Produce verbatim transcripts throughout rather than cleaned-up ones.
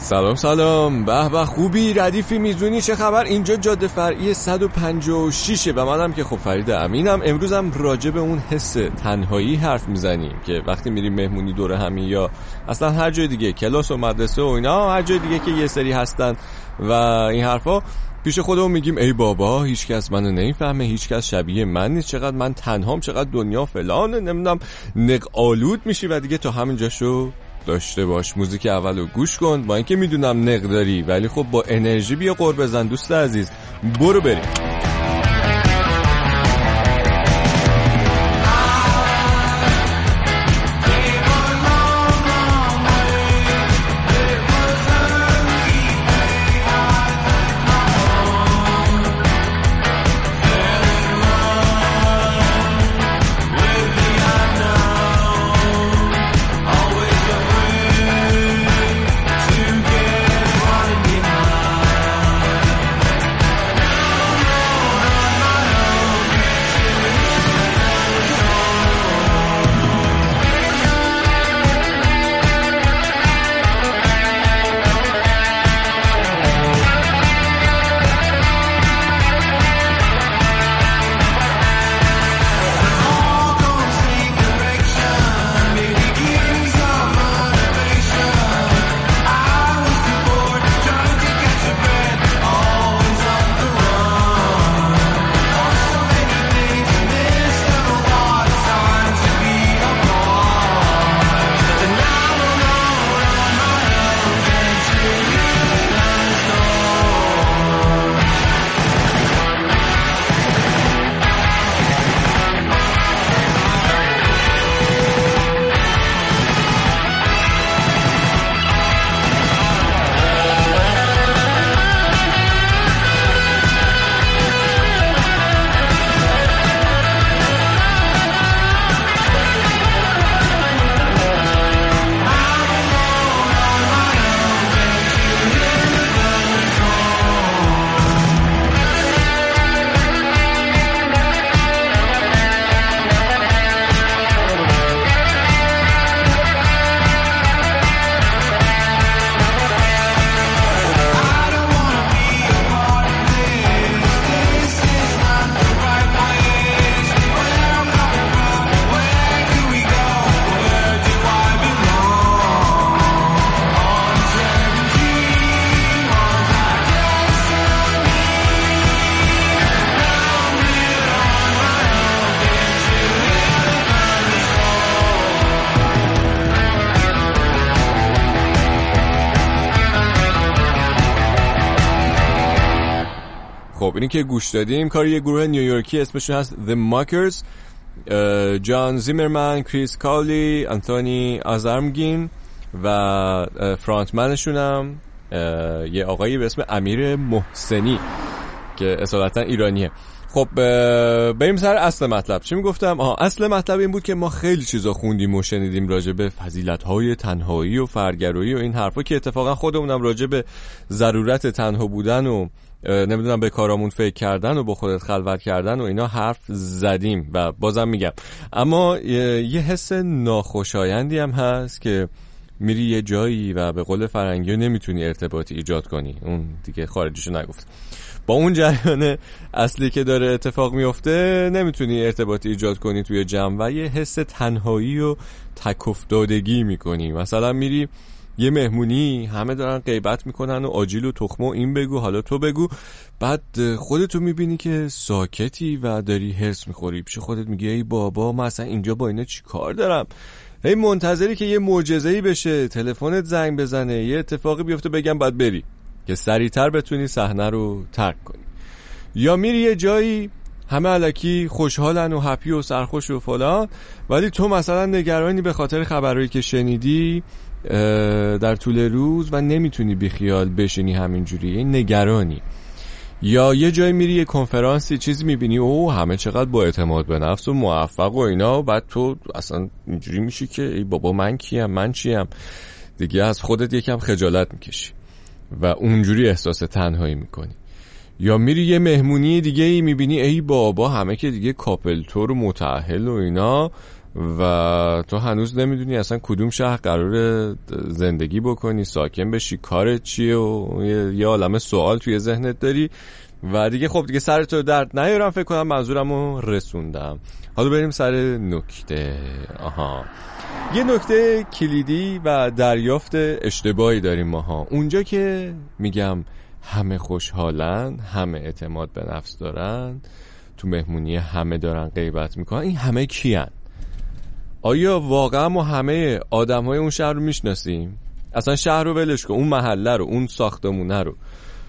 سلام سلام، به به خوبی، ردیفی، میزونی، چه خبر؟ اینجا جاده فرعی صد و پنجاه و شش و منم که خب فرید امینم. امروزم راجع به اون حس تنهایی حرف میزنیم که وقتی میریم مهمونی دور همی یا اصلا هر جای دیگه، کلاس و مدرسه و اینا، هر جای دیگه که یه سری هستن و این حرفا، پیش خودمون میگیم ای بابا هیچ کس منو نمیفهمه، هیچ کس شبیه من نیست، چقدر من تنهام، چقدر دنیا فلانه، نمیدونم، نق آلود میشی و دیگه تا همین جاشو داشته باش. موزیک اولو گوش کن، با اینکه میدونم نق داری ولی خب با انرژی بیا قور بزن دوست عزیز. برو بریم. خب اینی که گوش دادیم کار یه گروه نیویورکی اسمشون هست The Mockers. جان زیمرمن، کریس کالی، آنتونی آزارمگین و فرانتمنشون هم یه آقایی به اسم امیر محسنی که اصالتا ایرانیه. خب بریم سر اصل مطلب. چی میگفتم؟ آها، اصل مطلب این بود که ما خیلی چیزا خوندیم و شنیدیم راجع به فضیلت‌های تنهایی و فرگرایی و این حرفا که اتفاقا خودمونم راجع به ضرورت تنها بودن و نمیدونم به کارامون فکر کردن و با خودت خلوت کردن و اینا حرف زدیم و بازم میگم، اما یه حس ناخوشایندی هم هست که میری یه جایی و به قول فرنگی نمیتونی ارتباطی ایجاد کنی. اون دیگه خارجیشو نگفت. با اون جریان اصلی که داره اتفاق میفته نمیتونی ارتباطی ایجاد کنی توی جمع و یه حس تنهایی و تک افتادگی میکنی. مثلا میری یه مهمونی، همه دارن غیبت میکنن و آجیل و تخمه و این بگو حالا تو بگو، بعد خودتو میبینی که ساکتی و داری هرس میخوری. پیش خودت میگی ای بابا من اصلا اینجا با اینا چی کار دارم؟ هی منتظری که یه معجزه‌ای بشه، تلفنت زنگ بزنه، یه اتفاقی بیفته بگم بعد بری که سریعتر بتونی صحنه رو ترک کنی. یا میری یه جایی همه الکی خوشحالن و هپی و سرخوش و فلان، ولی تو مثلا نگرانی به خاطر خبرایی که شنیدی در طول روز و نمیتونی بیخیال بشینی همینجوری، این نگرانی. یا یه جای میری یه کنفرانسی چیزی میبینی او همه چقدر با اعتماد به نفس و موفق و اینا، بعد تو اصلا اینجوری میشی که ای بابا من کیم، من چیم؟ دیگه از خودت یکم خجالت میکشی و اونجوری احساس تنهایی میکنی. یا میری یه مهمونی دیگه ای میبینی ای بابا همه که دیگه کاپل تور و متأهل و اینا و تو هنوز نمیدونی اصلا کدوم شهر قراره زندگی بکنی، ساکن بشی، کارت چیه و یه عالمه سوال توی ذهنت داری و دیگه خب دیگه سرتو درد نیارم. فکر کنم منظورمو رسوندم. حالا بریم سر نکته. آها، یه نکته کلیدی و دریافت اشتباهی داریم ماها. اونجا که میگم همه خوشحالن، همه اعتماد به نفس دارن، تو مهمونی همه دارن غیبت میکنن، این همه کیان؟ آیا واقعا ما همه آدم‌های اون شهر رو میشناسیم؟ اصلا شهر رو ولش کن، اون محله رو، اون ساختمونه رو.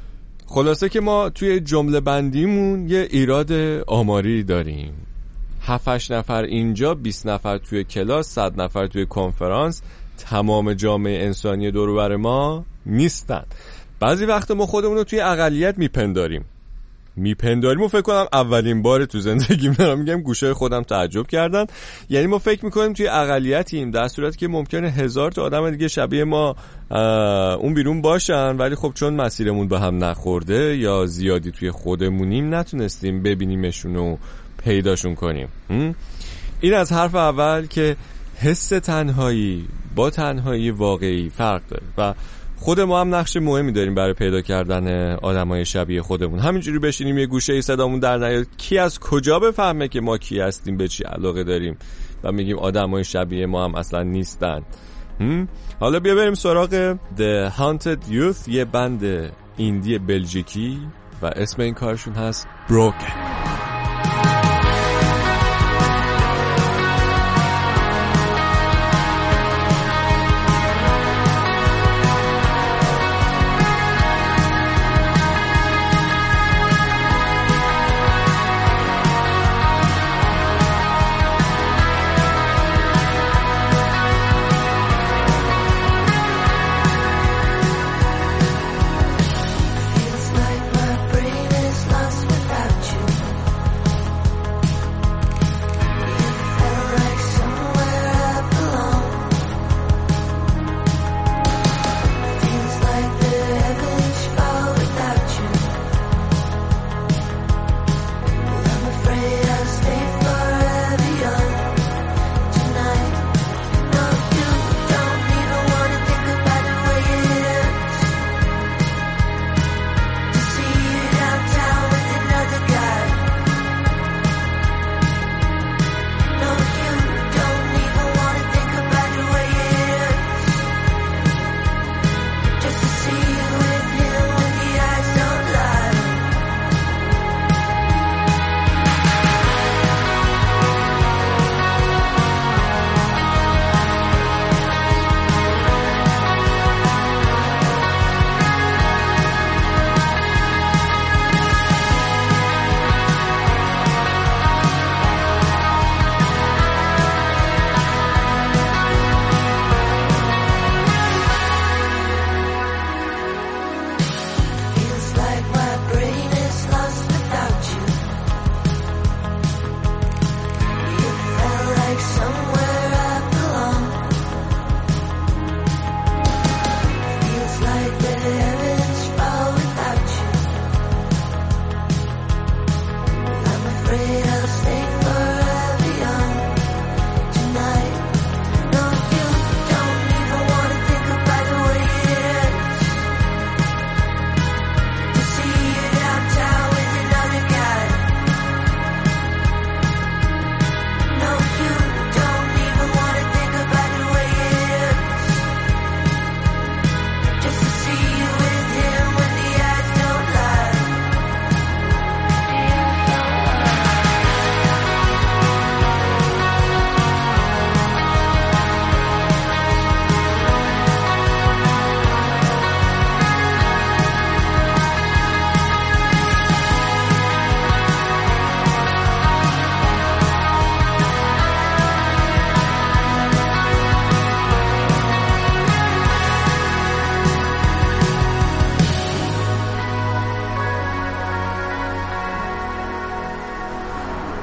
خلاصه که ما توی جمله بندیمون یه ایراد آماری داریم. هفت هشت نفر اینجا، بیست نفر توی کلاس، صد نفر توی کنفرانس، تمام جامعه انسانی دور و بر ما نیستن. بعضی وقت ما خودمون رو توی اقلیت میپنداریم میپنداریم و فکر کنم اولین بار تو زندگیم دارم میگم گوشه خودم تعجب کردن. یعنی ما فکر میکنیم توی اقلیتیم، در صورتی که ممکنه هزار تا آدم دیگه شبیه ما اون بیرون باشن، ولی خب چون مسیرمون به هم نخورده یا زیادی توی خودمونیم نتونستیم ببینیمشون و پیداشون کنیم. این از حرف اول که حس تنهایی با تنهایی واقعی فرق داره و خود ما هم نقش مهمی داریم برای پیدا کردن آدمای شبیه خودمون. همینجوری بشینیم یه گوشه ای صدامون در نیاد، کی از کجا بفهمه که ما کی هستیم، به چی علاقه داریم و میگیم آدمای شبیه ما هم اصلا نیستن. حالا بیا بریم سراغ The Haunted Youth، یه بند ایندی بلژیکی و اسم این کارشون هست Broken.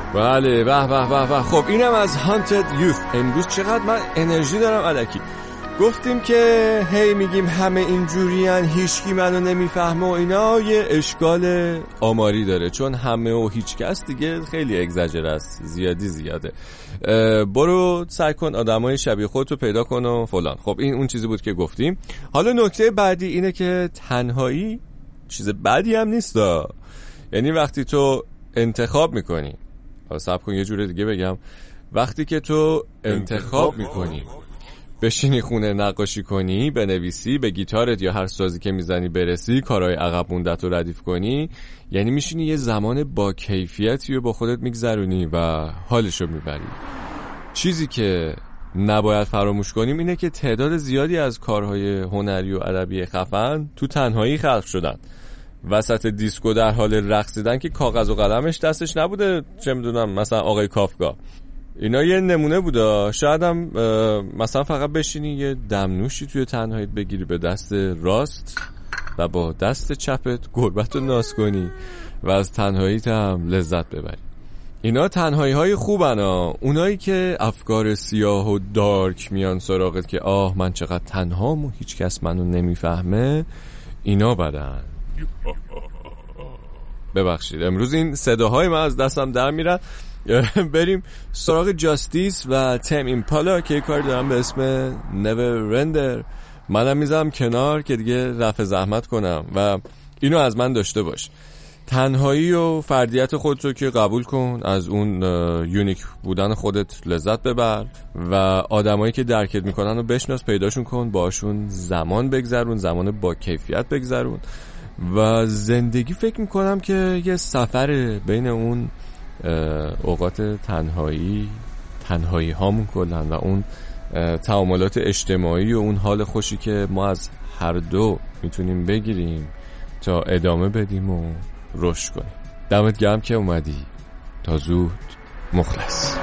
بله به به به به. خب اینم از Haunted Youth. امروز چقدر من انرژی دارم الکی. گفتیم که هی میگیم همه اینجورین، هیچکی منو نمیفهمه و اینا، یه اشکال آماری داره، چون همه و هیچ کس دیگه خیلی اگزاجر است، زیادی زیاده. برو سعی کن آدمای شبیه خودتو پیدا کن و فلان. خب این اون چیزی بود که گفتیم. حالا نکته بعدی اینه که تنهایی چیز بدی هم نیست. یعنی وقتی تو انتخاب میکنی، صبر کن یه جور دیگه بگم، وقتی که تو انتخاب میکنی بشینی خونه نقاشی کنی، بنویسی، به گیتارت یا هر سازی که میزنی برسی، کارهای عقب موندت رو ردیف کنی، یعنی میشینی یه زمان با کیفیتی رو با خودت میگذرونی و حالشو میبری. چیزی که نباید فراموش کنیم اینه که تعداد زیادی از کارهای هنری و ادبی خفن تو تنهایی خلق شدن. وسط دیسکو در حال رقصیدن که کاغذ و قلمش دستش نبوده، چه میدونم مثلا آقای کافکا، اینا یه نمونه بوده. شاید هم مثلا فقط بشینی یه دمنوشی توی تنهاییت بگیری به دست راست و با دست چپت گربت رو ناز کنی و از تنهاییت هم لذت ببری. اینا تنهایی های خوبن ها. اونایی که افکار سیاه و دارک میان سراغت که آه من چقدر تنهام و هیچ کس منو نمیفهمه، اینا بدن. ببخشید امروز این صداهای من از دستم در میرن. بریم سراغ جاستیس و تیم ایمپالا که کار دارم به اسم Never Render. منم میذارم کنار که دیگه رفع زحمت کنم و اینو از من داشته باش. تنهایی و فردیت خودت رو که قبول کن، از اون یونیک بودن خودت لذت ببر و آدمایی که درکت میکنن رو بشناس، پیداشون کن، باشون زمان بگذرون، زمان با کیفیت بگذرون. و زندگی فکر میکنم که یه سفر بین اون اوقات تنهایی تنهایی هامون کلن و اون تعاملات اجتماعی و اون حال خوشی که ما از هر دو میتونیم بگیریم تا ادامه بدیم و رشد کنیم. دمت گرم که اومدی. تا زود. مخلص.